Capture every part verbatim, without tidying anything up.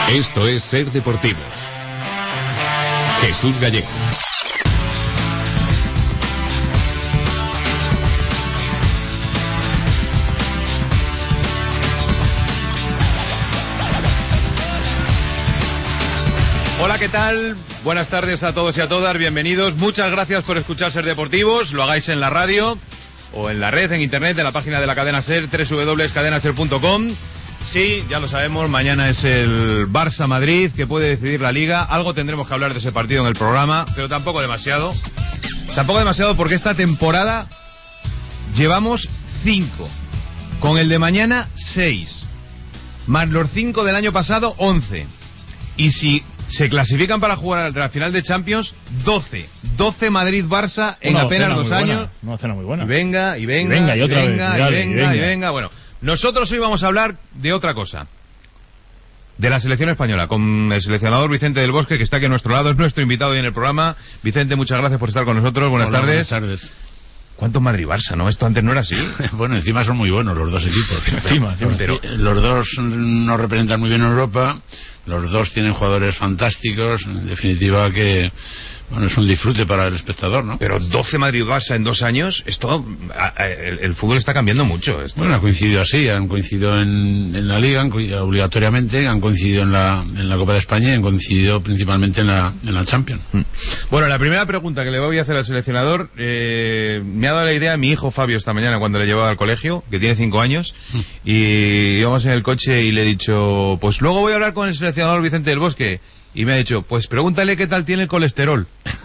Esto es Ser Deportivos. Jesús Gallego. Hola, ¿qué tal? Buenas tardes a todos y a todas, bienvenidos. Muchas gracias por escuchar Ser Deportivos. Lo hagáis en la radio o en la red, en internet, en la página de la cadena Ser, doble u doble u doble u punto cadena ser punto com. Sí, ya lo sabemos, mañana es el Barça-Madrid, que puede decidir la Liga. Algo tendremos que hablar de ese partido en el programa, pero tampoco demasiado. Tampoco demasiado porque esta temporada llevamos cinco. Con el de mañana, seis. Más los cinco del año pasado, once. Y si se clasifican para jugar la final de Champions, doce. doce Madrid-Barça en Una apenas dos años. Una cena muy buena. Y venga, y venga, y venga, y otra venga, vez, y, y, dale, venga, y venga, y venga. Bueno, nosotros hoy vamos a hablar de otra cosa. De la selección española, con el seleccionador Vicente del Bosque, que está aquí a nuestro lado, es nuestro invitado hoy en el programa. Vicente, muchas gracias por estar con nosotros. Buenas Hola, tardes. Buenas tardes. ¿Cuánto Madrid-Barça, no? Esto antes no era así. Bueno, encima son muy buenos los dos equipos. encima, encima. Pero los dos nos representan muy bien en Europa. Los dos tienen jugadores fantásticos. En definitiva que... Bueno, es un disfrute para el espectador, ¿no? Pero doce Madrid-Barça en dos años, esto, el, el fútbol está cambiando mucho. Esto. Bueno, ha coincidido así, han coincidido en, en la Liga, han coincidido obligatoriamente, han coincidido en la, en la Copa de España y han coincidido principalmente en la, en la Champions. Bueno, la primera pregunta que le voy a hacer al seleccionador, eh, me ha dado la idea mi hijo Fabio esta mañana cuando le llevaba al colegio, que tiene cinco años, mm. y íbamos en el coche y le he dicho, pues luego voy a hablar con el seleccionador Vicente del Bosque. Y me ha dicho, pues pregúntale qué tal tiene el colesterol.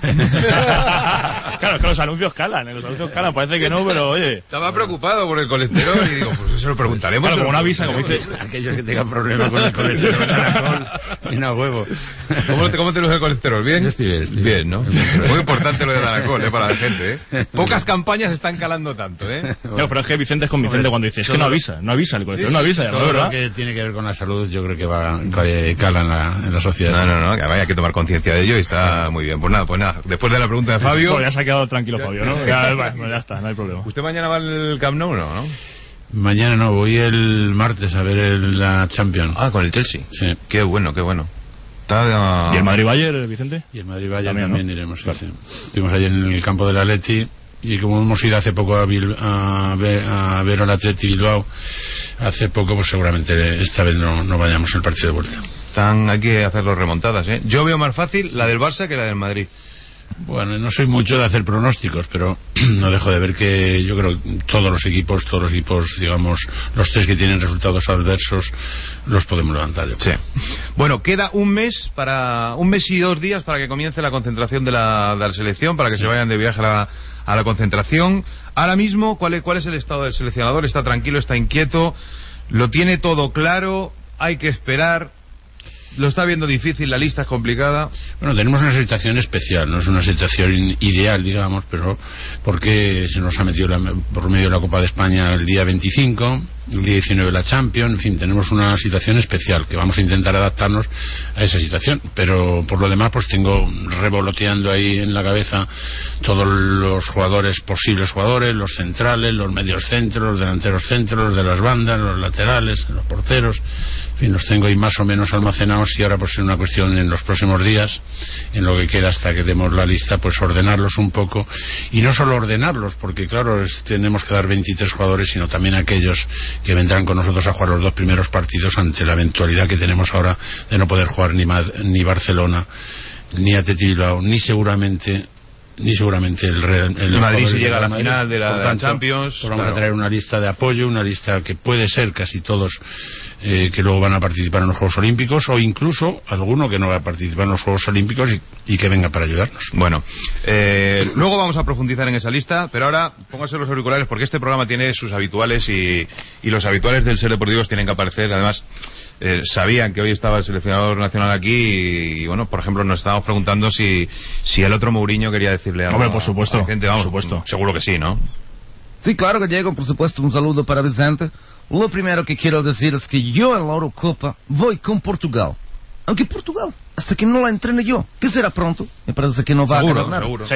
Claro, que los anuncios calan, ¿eh? Los anuncios calan, parece que no, pero oye. Estaba preocupado por el colesterol y digo, pues eso lo preguntaremos. Claro, como una visa, como dice. Aquellos que tengan problemas con el colesterol, alcohol y no huevo. ¿Cómo te, cómo te lo el colesterol? ¿Bien? Estoy bien, estoy bien, ¿no? Muy importante lo del alcohol, ¿eh? Para la gente, ¿eh? Pocas campañas están calando tanto, ¿eh? No, pero es que Vicente es con Vicente cuando dice, es que no avisa, no avisa el colesterol, no avisa, todo ¿verdad? Lo que tiene que ver con la salud yo creo que va, que cala en la, en la sociedad. No, no, no, que vaya que tomar conciencia de ello y está muy bien. Pues nada, pues nada, después de la pregunta de Fabio... Pues ya se ha quedado tranquilo Fabio, ¿no? Ya, bueno, ya está, no hay problema. ¿Usted mañana va al Camp Nou, no? ¿no? Mañana no, voy el martes a ver el, la Champions. Ah, con el Chelsea. Sí. Qué bueno, qué bueno. Está, uh... ¿Y el Madrid-Bayern, Vicente? Y el Madrid-Bayern también, también, ¿no? iremos, sí, claro. sí. Estuvimos allí en el campo del Atleti y como hemos ido hace poco a, Bil a, ver, a ver al Atleti Bilbao, hace poco, pues seguramente esta vez no, no vayamos al partido de vuelta. Están, hay que hacer los remontadas, ¿eh? Yo veo más fácil la del Barça que la del Madrid. Bueno, no soy mucho de hacer pronósticos, pero no dejo de ver que yo creo que todos los equipos, todos los equipos, digamos, los tres que tienen resultados adversos, los podemos levantar. Yo creo. Sí. Bueno, queda un mes para un mes y dos días para que comience la concentración de la, de la selección, para que sí. se vayan de viaje a la, a la concentración. Ahora mismo, ¿cuál es, ¿cuál es el estado del seleccionador? ¿Está tranquilo, está inquieto? ¿Lo tiene todo claro? ¿Hay que esperar? ¿Lo está viendo difícil? ¿La lista es complicada? Bueno, tenemos una situación especial, no es una situación ideal, digamos, pero porque se nos ha metido la, por medio de la Copa de España el día veinticinco, el día diecinueve la Champions, en fin, tenemos una situación especial que vamos a intentar adaptarnos a esa situación, pero por lo demás pues tengo revoloteando ahí en la cabeza todos los jugadores, posibles jugadores, los centrales, los medios centros, los delanteros centros, los de las bandas, los laterales, los porteros, en fin, los tengo ahí más o menos almacenados y ahora pues es una cuestión en los próximos días, en lo que queda hasta que demos la lista, pues ordenarlos un poco y no solo ordenarlos, porque claro, es, tenemos que dar veintitrés jugadores, sino también aquellos que vendrán con nosotros a jugar los dos primeros partidos ante la eventualidad que tenemos ahora de no poder jugar ni, Mad ni Barcelona, ni Atleti Bilbao, ni seguramente ni seguramente el Real el Madrid si llega a la Madrid, final de la, de la Champions. Pues vamos claro. a traer una lista de apoyo, una lista que puede ser casi todos eh, que luego van a participar en los Juegos Olímpicos, o incluso alguno que no va a participar en los Juegos Olímpicos y, y que venga para ayudarnos. Bueno, eh, luego vamos a profundizar en esa lista, pero ahora pónganse los auriculares porque este programa tiene sus habituales y, y los habituales del Ser Deportivos tienen que aparecer. Además, eh, sabían que hoy estaba el seleccionador nacional aquí y, y bueno, por ejemplo, nos estábamos preguntando si, si el otro Mourinho quería decirle algo. Hombre, por supuesto, a gente, vamos, por supuesto. Seguro que sí, ¿no? Sí, claro, Gallego, por supuesto, un saludo para Vicente. Lo primero que quiero decir es que yo en la Eurocopa voy con Portugal. Aunque Portugal, hasta que no la entrene yo, que será pronto, me parece que no va seguro, a ganar nada. Seguro, sí.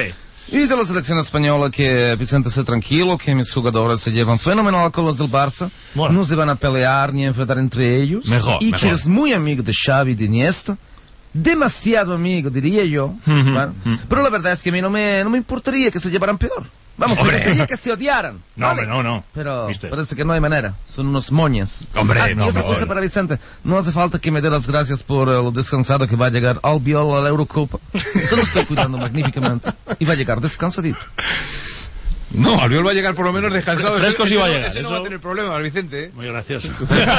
Y de la selección española, que Vicente esté tranquilo, que mis jugadores se llevan fenomenal con los del Barça, bueno. No se van a pelear ni a enfrentar entre ellos. Mejor, y mejor. que es muy amigo de Xavi y de Iniesta, demasiado amigo, diría yo. Uh-huh, ¿vale? uh-huh. Pero la verdad es que a mí no me, no me importaría que se llevaran peor. Vamos, me gustaría que se odiaran. No, ¿vale? hombre, no, no. Pero ¿Viste? parece que no hay manera. Son unos moñas. Hombre, ah, no, y otra no, cosa no. para Vicente. No hace falta que me dé las gracias por uh, lo descansado que va a llegar Albiol a la Eurocopa. Se lo estoy cuidando magníficamente. Y va a llegar descansadito. No, Albiol va a llegar por lo menos descansado. Fresco sí va a llegar. Ese no eso... va a tener problemas, Vicente. ¿eh? Muy gracioso.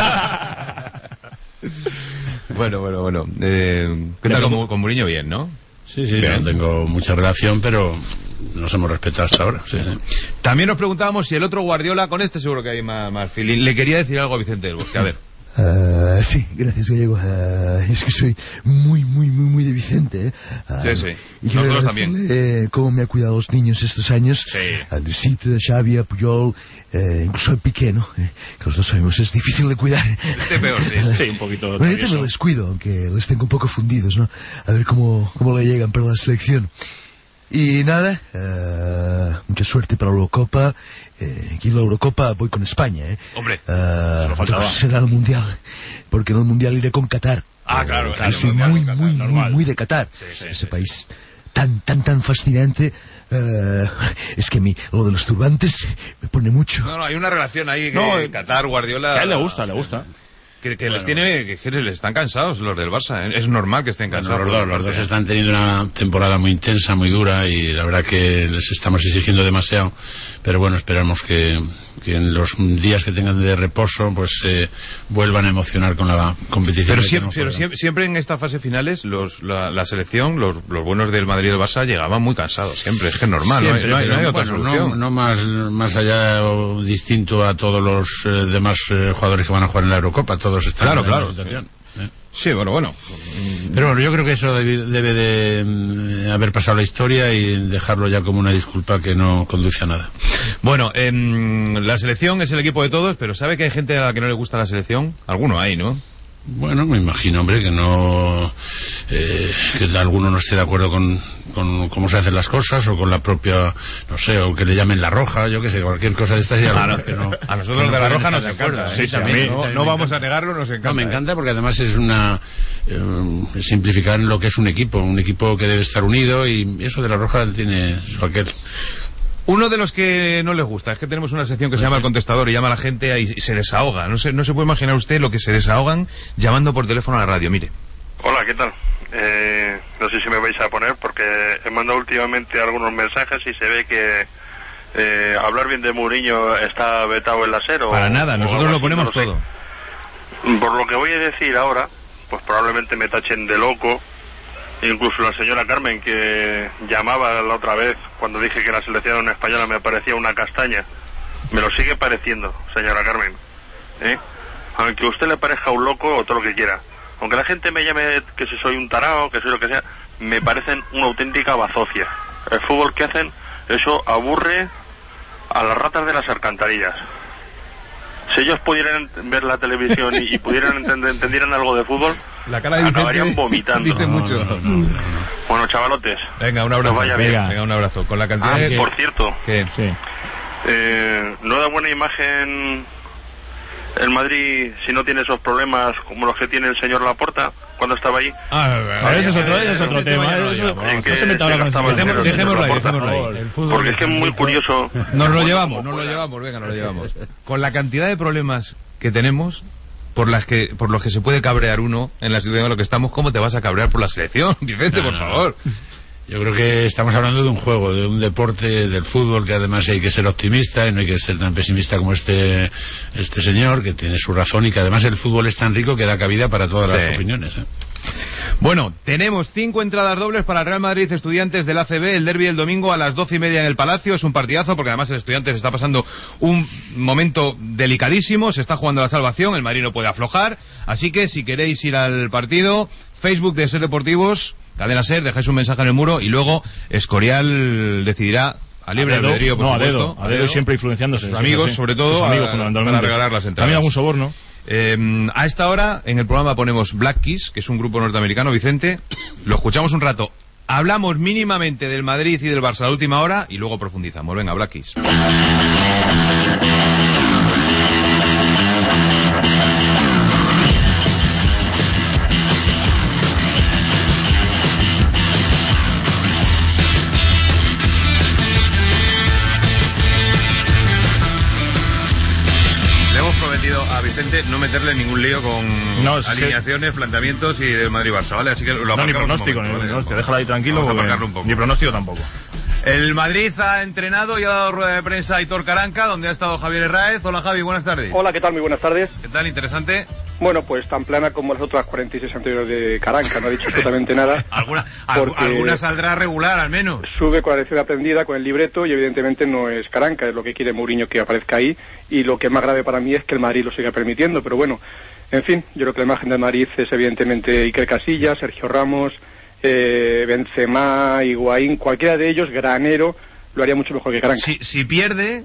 Bueno, bueno, bueno. Eh, ¿Qué tal con, con Mourinho? Bien, ¿no? Sí, sí, no tengo mucha relación, pero nos hemos respetado hasta ahora. Sí, sí. También nos preguntábamos si el otro Guardiola, con este seguro que hay más, más feeling, le quería decir algo a Vicente del Bosque. A ver. Uh, sí, gracias, Gallego. Uh, es que soy muy, muy, muy, muy de Vicente. ¿eh? Uh, Sí, sí. Y quiero Nosotros también. agradecerle, eh, cómo me ha cuidado a los niños estos años. Sí. A Desito, a Xavi, a Puyol, eh, incluso al Piqué, ¿no? Eh, que los dos sabemos, es difícil de cuidar. Este peor, sí. Sí, un poquito. Bueno, yo travieso. también les cuido, aunque les tengo un poco fundidos, ¿no? A ver cómo, cómo le llegan para la selección. Y nada, uh, mucha suerte para la Eurocopa. Eh, aquí en la Eurocopa voy con España, ¿eh? Hombre, Uh, solo faltaba. otra cosa será el Mundial, porque en el Mundial iré con Qatar. Ah, claro, Yo claro, soy Mundial muy, con Qatar, muy, muy, normal. muy de Qatar. Sí, sí, Ese sí. país tan, tan, tan fascinante. Uh, es que a mí lo de los turbantes me pone mucho. no, no, hay una relación ahí que No, eh, Qatar, Guardiola... Que a él le gusta, le gusta. Que, que les Bueno. tiene, que, que les están cansados los del Barça. ¿eh? Es normal que estén Bueno, cansados. los dos, los dos están teniendo una temporada muy intensa, muy dura, y la verdad que les estamos exigiendo demasiado. Pero bueno, esperamos que, que en los días que tengan de reposo pues eh, vuelvan a emocionar con la competición. Pero, que siempre, tenemos pero por siempre, siempre en estas fases finales los, la, la selección, los, los buenos del Madrid y del Barça llegaban muy cansados. Siempre, es que es normal. Siempre, no hay, no hay, no hay pero, otra bueno, solución. no, no más, más allá o distinto a todos los eh, demás eh, jugadores que van a jugar en la Eurocopa. Todos están Claro, en la claro. misma situación. ¿eh? Sí, bueno, bueno. Pero bueno, yo creo que eso debe, debe de mm, haber pasado la historia y dejarlo ya como una disculpa que no conduce a nada. Bueno, em, la selección es el equipo de todos, pero ¿sabe que hay gente a la que no le gusta la selección? Alguno hay, ¿no? Bueno, me imagino, hombre, que no eh, que alguno no esté de acuerdo con, con cómo se hacen las cosas, o con la propia, no sé, o que le llamen la roja, yo qué sé, cualquier cosa de estas. Ya Claro, que no, a nosotros que los de la pueden roja estar nos de acuerdo, encanta. ¿eh? Sí, sí, a mí También, no, también no me vamos a encanta. negarlo, nos encanta. No, me ¿eh? encanta porque además es una eh, simplificar lo que es un equipo, un equipo que debe estar unido, y eso de la roja tiene su aquel. Uno de los que no les gusta es que tenemos una sección que se llama El Contestador y llama a la gente y se desahoga. No se, no se puede imaginar usted lo que se desahogan llamando por teléfono a la radio. Mire. Hola, ¿qué tal? Eh, no sé si me vais a poner porque he mandado últimamente algunos mensajes y se ve que eh, hablar bien de Mourinho está vetado en la SER. O, Para nada, o nosotros algo lo así, ponemos no lo sé. todo. Por lo que voy a decir ahora, pues probablemente me tachen de loco. Incluso la señora Carmen, que llamaba la otra vez cuando dije que la selección española me parecía una castaña, me lo sigue pareciendo, señora Carmen, ¿eh? Aunque a usted le parezca un loco o todo lo que quiera, aunque la gente me llame que si soy un tarao, que soy lo que sea, me parecen una auténtica bazofia. El fútbol que hacen, eso aburre a las ratas de las alcantarillas. Si ellos pudieran ver la televisión y, y pudieran entender, entendieran algo de fútbol, La cara de Vicente acabarían vomitando. dice mucho. No, no, no, no. Bueno, chavalotes, Venga, un abrazo. Que vaya bien. Venga, venga, un abrazo. Con la cantidad Ah, de... por cierto, ¿Qué? Sí. eh, no da buena imagen el Madrid si no tiene esos problemas como los que tiene el señor Laporta cuando estaba ahí. Ah, ese es otro, ese es otro ese tema. ya no lo Eso- llevamos. En que no se meta ahora con se ese gastaba el tema. dinero. Dejémoslo ahí, Laporta. dejémoslo ahí. El fútbol Porque es que es muy curioso. Nos lo Bueno, llevamos, como nos lo fuera. llevamos, venga, nos lo llevamos. Con la cantidad de problemas que tenemos, por las que por los que se puede cabrear uno en la situación en la que estamos, ¿cómo te vas a cabrear por la selección? Vicente, No, por no, favor. Yo creo que estamos hablando de un juego, de un deporte, del fútbol, que además hay que ser optimista y no hay que ser tan pesimista como este este señor, que tiene su razón, y que además el fútbol es tan rico que da cabida para todas Sí. las opiniones, ¿eh? Bueno, tenemos cinco entradas dobles para el Real Madrid Estudiantes del A C B, el derbi del domingo a las doce y media en el Palacio. Es un partidazo porque además el Estudiantes está pasando un momento delicadísimo, se está jugando la salvación, el Madrid no puede aflojar, así que si queréis ir al partido, Facebook de Ser Deportivos, Cadena Ser, dejáis un mensaje en el muro y luego Escorial decidirá a libre dedo, albedrío, por no, a supuesto, dedo, a dedo y siempre influenciándose. sus amigos, Sí, sobre todo, sus amigos, a- fundamentalmente. para regalar las entradas. También algún soborno. Eh, a esta hora en el programa ponemos Black Keys, que es un grupo norteamericano, Vicente. Lo escuchamos un rato hablamos mínimamente del Madrid y del Barça a la última hora y luego profundizamos. Venga, Blackis. A Vicente no meterle ningún lío con no, alineaciones, que... planteamientos y del Madrid-Barça, ¿vale? Así que lo no, ni pronóstico, momento, ni ¿vale? pronóstico, déjala ahí tranquilo, un poco. Ni pronóstico tampoco. El Madrid ha entrenado y ha dado rueda de prensa a Aitor Caranca, donde ha estado Javier Herráez. Hola Javi, buenas tardes. Hola, ¿qué tal? Muy buenas tardes. ¿Qué tal? Interesante. Bueno, pues tan plana como las otras cuarenta y seis anteriores de Caranca, no ha dicho absolutamente nada. ¿Alguna, alguna saldrá regular al menos? Sube con la lección aprendida, con el libreto, y evidentemente no es Caranca, es lo que quiere Mourinho que aparezca ahí, y lo que es más grave para mí es que el Madrid lo siga permitiendo, pero bueno, en fin, yo creo que la imagen del Madrid es evidentemente Iker Casillas, Sergio Ramos, eh, Benzema, Higuaín, cualquiera de ellos, granero, lo haría mucho mejor que Caranca. Si, si pierde...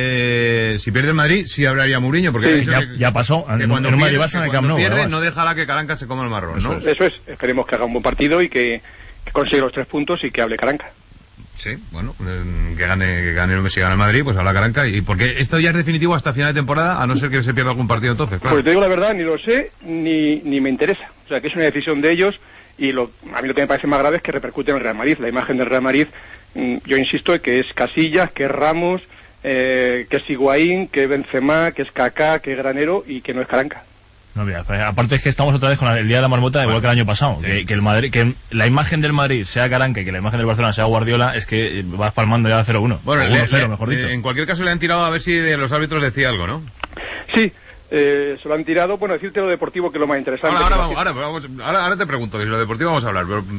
Eh, si pierde el Madrid, sí hablaría Mourinho, porque sí, ya, que, ya pasó. Que cuando en pierde, Madrid, que cuando pierde no dejará que Caranca se coma el marrón, eso ¿no? Es. Eso es. Esperemos que haga un buen partido y que, que consiga los tres puntos y que hable Caranca. Sí, bueno, eh, que gane, que gane el Messi, gane el Madrid, pues habla Caranca. Y porque esto ya es definitivo hasta final de temporada, a no ser que se pierda algún partido entonces, claro. Pues te digo la verdad, ni lo sé, ni, ni me interesa. O sea, que es una decisión de ellos y lo, a mí lo que me parece más grave es que repercute en el Real Madrid. La imagen del Real Madrid, yo insisto, que es Casillas, que es Ramos... Eh, que es Higuaín, que es Benzema, que es Kaká, que es Granero y que no es Caranca. No, mira, aparte es que estamos otra vez con el día de la marmota, bueno, igual que el año pasado, sí. que, que el Madrid, que la imagen del Madrid sea Caranca y que la imagen del Barcelona sea Guardiola, es que vas palmando ya cero uno, bueno, uno cero mejor dicho. En cualquier caso le han tirado a ver si de los árbitros decía algo, ¿no? Sí, eh, se lo han tirado, bueno, decirte lo deportivo que es lo más interesante. Ahora, ahora, vamos, ahora, vamos, ahora, ahora te pregunto, de lo deportivo vamos a hablar, pero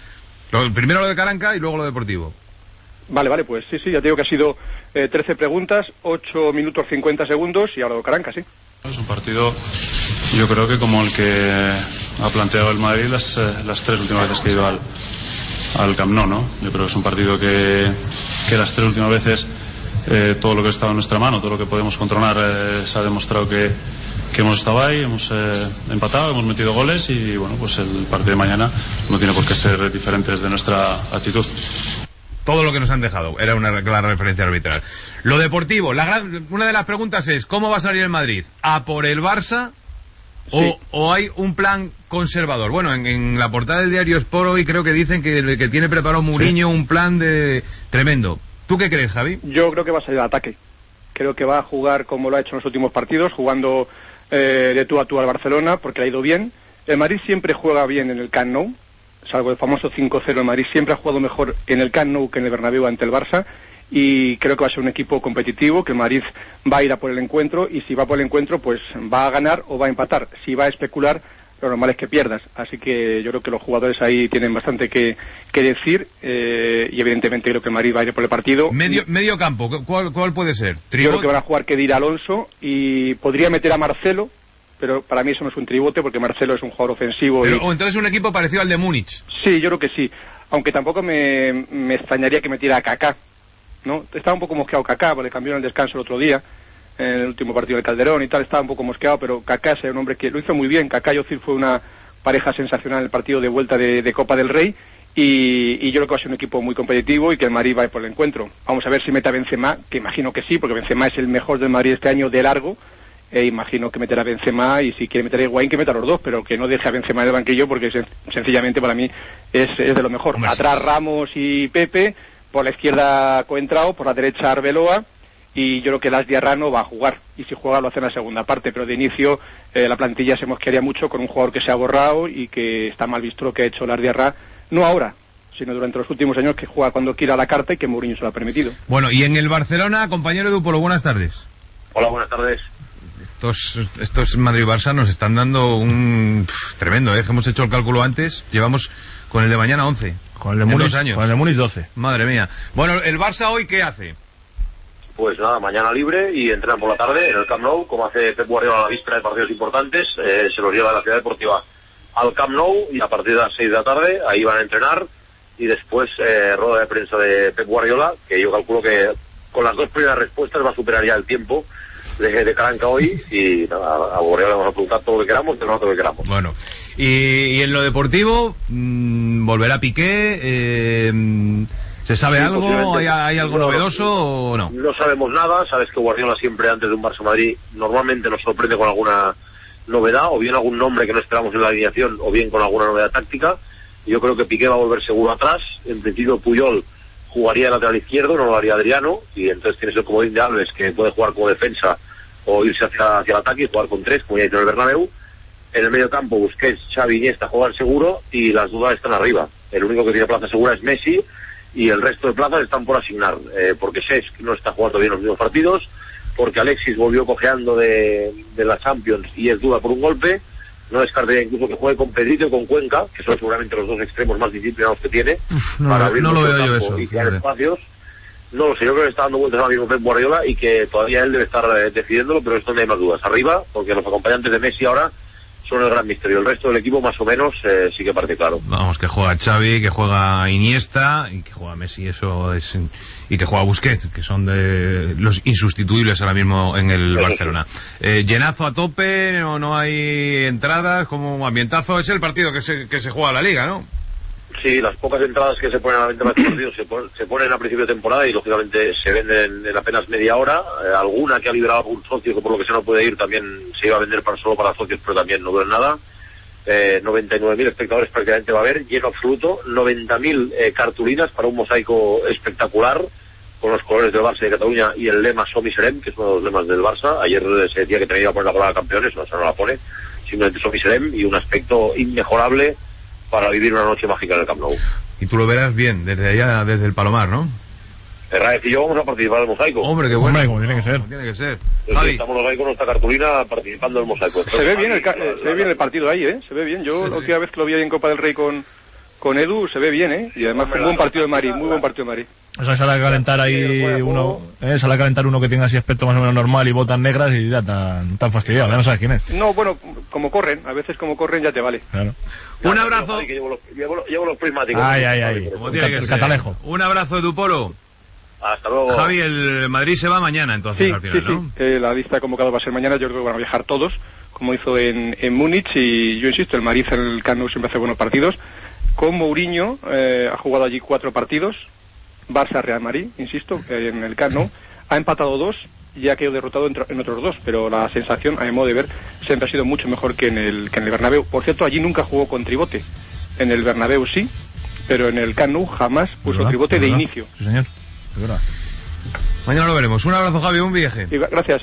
lo, primero lo de Caranca y luego lo deportivo. Vale, vale, pues sí, sí, ya te digo que ha sido eh, trece preguntas, ocho minutos cincuenta segundos y ahora Caranca, sí. Es un partido, yo creo que como el que ha planteado el Madrid las, eh, las tres últimas veces que ha ido al, al Camp Nou, ¿no? Yo creo que es un partido que, que las tres últimas veces eh, todo lo que estaba en nuestra mano, todo lo que podemos controlar, eh, se ha demostrado que, que hemos estado ahí, hemos eh, empatado, hemos metido goles y bueno, pues el partido de mañana no tiene por qué ser diferente desde nuestra actitud. Todo lo que nos han dejado era una clara referencia arbitral. Lo deportivo, la gran, una de las preguntas es ¿cómo va a salir el Madrid? ¿A por el Barça o, sí. o hay un plan conservador? Bueno, en, en la portada del diario Sport hoy creo que dicen que, que tiene preparado Mourinho sí. un plan de tremendo. ¿Tú qué crees, Javi? Yo creo que va a salir al ataque. Creo que va a jugar como lo ha hecho en los últimos partidos, jugando eh, de tú a tú al Barcelona, porque le ha ido bien. El Madrid siempre juega bien en el Camp Nou, salvo el famoso cinco cero. El Madrid siempre ha jugado mejor en el Camp Nou que en el Bernabéu ante el Barça y creo que va a ser un equipo competitivo, que el Madrid va a ir a por el encuentro y si va por el encuentro pues va a ganar o va a empatar. Si va a especular, lo normal es que pierdas, así que yo creo que los jugadores ahí tienen bastante que, que decir eh, y evidentemente creo que el Madrid va a ir por el partido. Medio, medio campo, ¿cuál, cuál puede ser? Yo creo que van a jugar Khedira, Alonso y podría meter a Marcelo, pero para mí eso no es un tribote porque Marcelo es un jugador ofensivo. Pero, y... O entonces un equipo parecido al de Múnich. Sí, yo creo que sí, aunque tampoco me, me extrañaría que metiera a Kaká, ¿no? Estaba un poco mosqueado Kaká, porque cambió en el descanso el otro día, en el último partido del Calderón y tal, estaba un poco mosqueado, pero Kaká es un hombre que lo hizo muy bien. Kaká y Özil fue una pareja sensacional en el partido de vuelta de, de Copa del Rey y, y yo creo que va a ser un equipo muy competitivo y que el Madrid va a ir por el encuentro. Vamos a ver si mete a Benzema, que imagino que sí, porque Benzema es el mejor del Madrid este año de largo. E imagino que meterá a Benzema y si quiere meter a Higuaín que meta a los dos, pero que no deje a Benzema en el banquillo porque sen- sencillamente para mí es, es de lo mejor. Hombre, atrás sí. Ramos y Pepe, por la izquierda Coentrao, por la derecha Arbeloa y yo creo que Las Diarra no va a jugar y si juega lo hace en la segunda parte, pero de inicio eh, la plantilla se mosquearía mucho con un jugador que se ha borrado y que está mal visto lo que ha hecho Las Diarra, no ahora sino durante los últimos años, que juega cuando quiera la carta y que Mourinho se lo ha permitido. Bueno, y en el Barcelona, compañero Dupolo, buenas tardes. Hola, buenas tardes. Estos, estos Madrid-Barça nos están dando un pff, tremendo, ¿eh? Hemos hecho el cálculo antes, llevamos con el de mañana once, con el de Múnich, años. Con el de Múnich doce. Madre mía. Bueno, ¿el Barça hoy qué hace? Pues nada, mañana libre y entrenan por la tarde en el Camp Nou, como hace Pep Guardiola a la víspera de partidos importantes, eh, se los lleva de la ciudad deportiva al Camp Nou y a partir de las seis de la tarde ahí van a entrenar y después eh, rueda de prensa de Pep Guardiola, que yo calculo que con las dos primeras respuestas va a superar ya el tiempo de, de Caranca hoy y nada, a Borrell le vamos a preguntar todo lo que queramos, de lo que queramos. Bueno, y, y en lo deportivo, mmm, ¿volverá Piqué? Eh, ¿Se sabe Sí, algo? ¿Hay, hay algo no, novedoso o no? No sabemos nada. Sabes que Guardiola siempre antes de un Barça-Madrid normalmente nos sorprende con alguna novedad, o bien algún nombre que no esperamos en la alineación, o bien con alguna novedad táctica. Yo creo que Piqué va a volver seguro atrás. En principio Puyol jugaría de lateral izquierdo, no lo haría Adriano, y entonces tienes el comodín de Alves, que puede jugar como defensa o irse hacia, hacia el ataque y jugar con tres, como ya hizo en el Bernabéu. En el medio campo Busquets, Xavi, Iniesta juegan seguro, y las dudas están arriba. El único que tiene plaza segura es Messi, y el resto de plazas están por asignar, eh, porque Cesc no está jugando bien los mismos partidos, porque Alexis volvió cojeando de, de la Champions y es duda por un golpe. No descartaría incluso que juegue con Pedrito y con Cuenca, que son seguramente los dos extremos más disciplinados que tiene. Uf, no, para abrir no lo veo yo eso. Y crear espacios. No lo sé, yo creo que está dando vueltas ahora mismo Pep Guardiola y que todavía él debe estar eh, decidiéndolo, pero esto no hay más dudas. Arriba, porque los acompañantes de Messi ahora son el gran misterio. El resto del equipo más o menos eh, sí que parece claro. Vamos, que juega Xavi, que juega Iniesta y que juega Messi, eso es, y que juega Busquets, que son de los insustituibles ahora mismo en el Eso Barcelona. Eh, llenazo a tope, no, no hay entradas, como un ambientazo. Es el partido que se, que se juega la Liga, ¿no? Sí, las pocas entradas que se ponen a la venta en estos partidos se, pon, se ponen a principio de temporada y lógicamente se venden en apenas media hora. Eh, alguna que ha liberado algún socio que por lo que se no puede ir también se iba a vender para solo para socios, pero también no dura nada. Eh, noventa y nueve mil espectadores prácticamente va a haber, lleno absoluto, noventa mil eh, cartulinas para un mosaico espectacular con los colores del Barça y de Cataluña y el lema Som i Serem, que es uno de los lemas del Barça. Ayer se decía que tenía que poner la palabra campeones, no, eso no la pone, simplemente Som i Serem, y un aspecto inmejorable para vivir una noche mágica en el Camp Nou. Y tú lo verás bien, desde allá, desde el Palomar, ¿no? Raef y yo vamos a participar del mosaico. Hombre, qué bueno. Hombre, como tiene que ser. Como tiene que ser. Entonces, Javi. estamos los ahí con nuestra cartulina participando del mosaico. Se ve bien el, ca- eh, se ve bien el partido ahí, ¿eh? Se ve bien. Yo Sí, la sí. última vez que lo vi ahí en Copa del Rey con, con Edu, se ve bien, ¿eh? Y además fue un buen partido de Madrid, muy buen partido de Madrid. O sea, sale a calentar ahí uno, eh, sale a calentar uno que tenga así aspecto más o menos normal y botas negras y ya tan, tan fastidiado, ya no sabes quién es. No, bueno, como corren, a veces como corren ya te vale. Claro. Un abrazo. Que llevo, los, llevo, los- llevo los prismáticos. Ay, ay, ay. Como tiene que El ser. catalejo. Un abrazo, Dupolo. Hasta luego. Javi, el Madrid se va mañana entonces Sí, al final, sí, ¿no? sí. Eh, la lista convocada va a ser mañana. Yo creo que van a viajar todos, como hizo en, en Múnich. Y yo insisto, el Madrid en el Camp Nou siempre hace buenos partidos. Con Mourinho eh, ha jugado allí cuatro partidos. Barça-Real Madrid, insisto, eh, en el Camp Nou. Ha empatado dos y ha quedado derrotado en, en otros dos. Pero la sensación, a mi modo de ver, siempre ha sido mucho mejor que en el, que en el Bernabéu. Por cierto, allí nunca jugó con tribote. En el Bernabéu sí, pero en el Camp Nou jamás puso ¿Verdad? tribote de ¿Verdad? inicio. Sí, señor. Es verdad. Mañana lo veremos. Un abrazo, Javi, un viaje. Y gracias.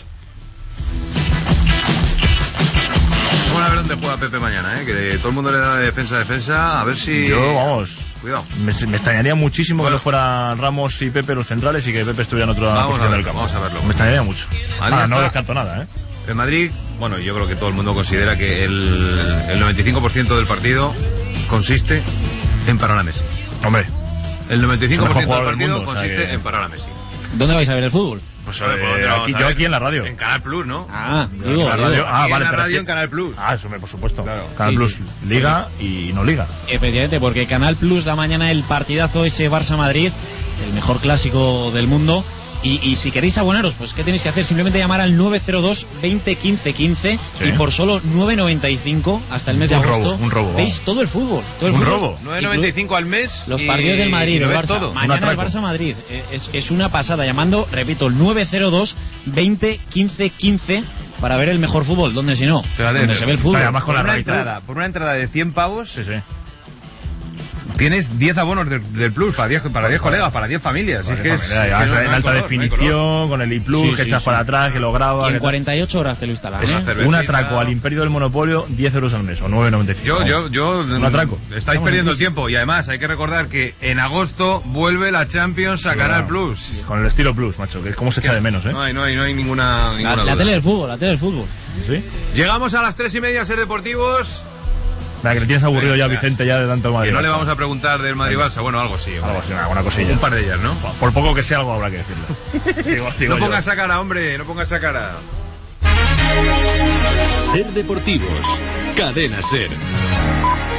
Vamos a ver dónde juega Pepe mañana, ¿eh? Que todo el mundo le da de defensa a defensa. A ver si... Yo, vamos, Cuidado. me, me extrañaría muchísimo Bueno. que no fueran Ramos y Pepe los centrales y que Pepe estuviera en otra Vamos a posición verlo, del campo. vamos a verlo. Me extrañaría mucho. Ahí Ah, no está. descarto nada, ¿eh? El Madrid, bueno, yo creo que todo el mundo considera que el, el noventa y cinco por ciento del partido consiste en parar a Messi. Hombre, El noventa y cinco por ciento del Es el mejor jugador del partido mundo, o sea consiste que- en parar a Messi. ¿Dónde vais a ver el fútbol? pues Bueno, eh, ¿por dónde vamos aquí, a yo ver? aquí en la radio. En Canal Plus, ¿no? Ah, En digo, la digo. radio. Ah, Aquí vale, en la pero radio es en que- Canal Plus. Ah, eso, me- por supuesto. Claro. Canal Sí, Plus, sí. Liga y no Liga. Efectivamente, porque Canal Plus da mañana el partidazo ese Barça-Madrid, el mejor clásico del mundo. Y, y si queréis abonaros, pues ¿qué tenéis que hacer? Simplemente llamar al nueve cero dos veinte quince quince Sí. y por solo nueve noventa y cinco hasta el mes de Un robo, agosto un robo, veis vamos. todo el fútbol. Todo el Un fútbol. robo. nueve noventa y cinco al mes. Los y- partidos del Madrid, y lo el ves Barça. todo. Mañana el atraco. Barça-Madrid. Eh, Es, es una pasada. Llamando, repito, el nueve cero dos veinte quince quince para ver el mejor fútbol. ¿Dónde si no? Fíjate, Donde se ve el fútbol. además con Por la una, radical. entrada, por una entrada de cien pavos, Sí, sí. tienes diez abonos del, del Plus para diez para diez colegas, para diez familias. Vale, es que es, familia, es ya, que no- en no hay alta color, no hay definición, color. con el iPlus, Sí, que sí, echas sí. para atrás, que lo grabas. Y en que tal. cuarenta y ocho horas te lo instalan. Eso, ¿eh? cervecita. un atraco al imperio del monopolio, diez euros al mes, o nueve noventa y cinco. Yo, yo, yo, Un atraco. estáis Estamos perdiendo en el tiempo y además hay que recordar que en agosto vuelve la Champions a Canal Plus. Con el estilo Plus, macho, que es como se echa de menos, ¿eh? No hay, no hay, no hay ninguna, ninguna La, la duda. tele del fútbol, la tele del fútbol. ¿Sí? Llegamos a las tres y media, Ser Deportivos. Nada, que le tienes aburrido ya, Venga, Vicente, ya de tanto Madrid. Que no le vamos a preguntar del Madrid Barça. Bueno, algo sí. hombre. Algo así, alguna cosilla. Un par de ellas, ¿no? Por poco que sea, algo habrá que decirle. Digo, digo No yo. pongas esa cara, hombre, no pongas esa cara. Ser Deportivos, Cadena Ser.